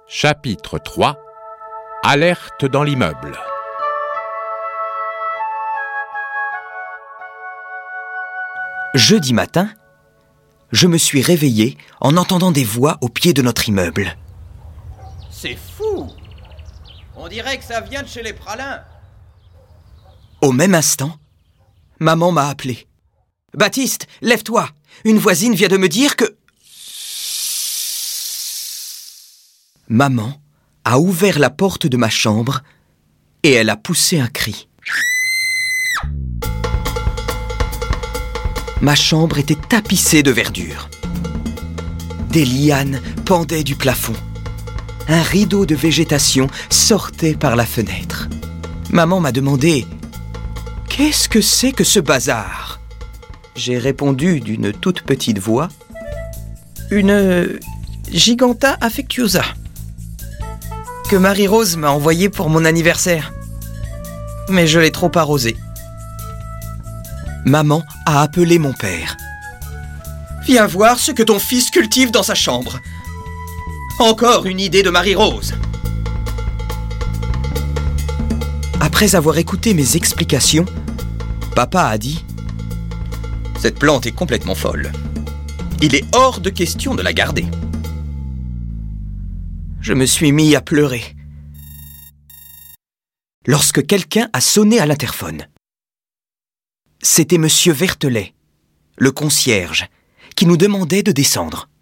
Chapitre 3. Alerte dans l'immeuble. Jeudi matin, je me suis réveillé en entendant des voix au pied de notre immeuble. C'est fou! On dirait que ça vient de chez les Pralins. Au même instant, maman m'a appelé. « Baptiste, lève-toi! Une voisine vient de me dire que... » Maman a ouvert la porte de ma chambre et elle a poussé un cri. Ma chambre était tapissée de verdure. Des lianes pendaient du plafond. Un rideau de végétation sortait par la fenêtre. Maman m'a demandé « Qu'est-ce que c'est que ce bazar ?» J'ai répondu d'une toute petite voix « Une Giganta affectuosa que Marie-Rose m'a envoyée pour mon anniversaire. Mais je l'ai trop arrosée. » Maman a appelé mon père. « Viens voir ce que ton fils cultive dans sa chambre. Encore une idée de Marie-Rose. » Après avoir écouté mes explications, papa a dit « Cette plante est complètement folle. Il est hors de question de la garder. » Je me suis mis à pleurer lorsque quelqu'un a sonné à l'interphone. C'était Monsieur Vertelet, le concierge, qui nous demandait de descendre.